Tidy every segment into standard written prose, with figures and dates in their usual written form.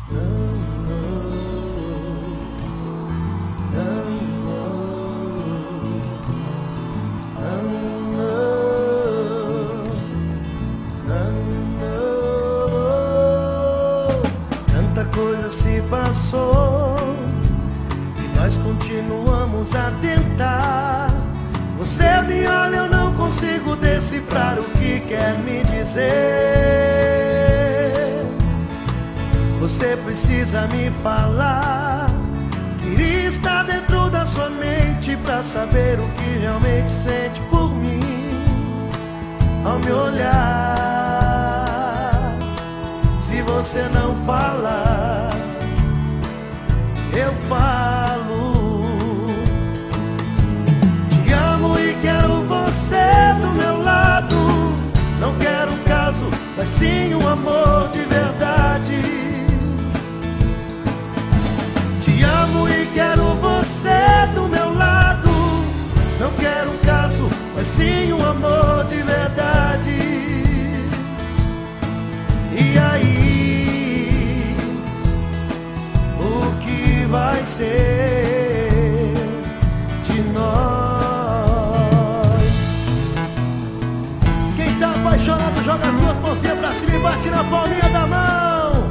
Tanta coisa se passou e nós continuamos a tentar. Você me olha, eu não consigo decifrar o que quer me dizer. Você precisa me falar. Queria estar dentro da sua mente pra saber o que realmente sente por mim. Ao me olhar, se você não falar, eu falo. Te amo e quero você do meu lado. Não quero um caso, mas sim um amor de verdade. Te amo e quero você do meu lado. Não quero um caso, mas sim um amor de verdade. E aí, o que vai ser de nós? Quem tá apaixonado joga as duas mãozinhas pra cima e bate na palminha da mão.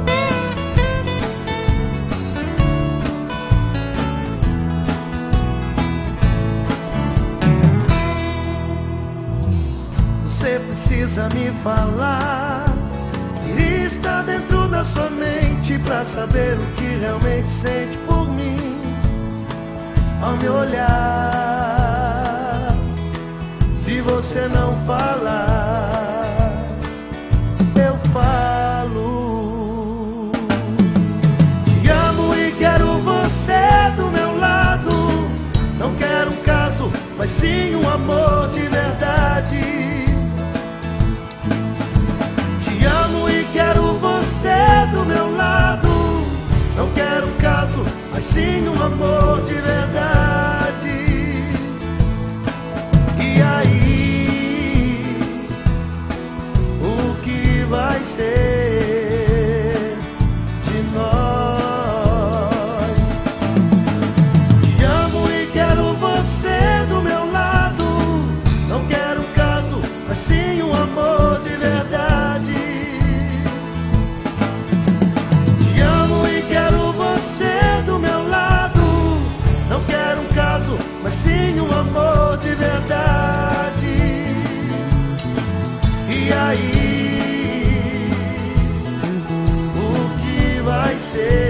Você precisa me falar. Queria estar dentro da sua mente pra saber o que realmente sente por mim. Ao me olhar, se você não falar, eu falo. Te amo e quero você do meu lado. Não quero um caso, mas sim um amor de verdade. Quero você do meu lado. Não quero um caso, mas sim um amor de verdade. E aí, o que vai ser de nós? Te amo e quero você do meu lado. Não quero um caso, mas sim um amor de verdade. Mas sim um amor de verdade. E aí, o que vai ser?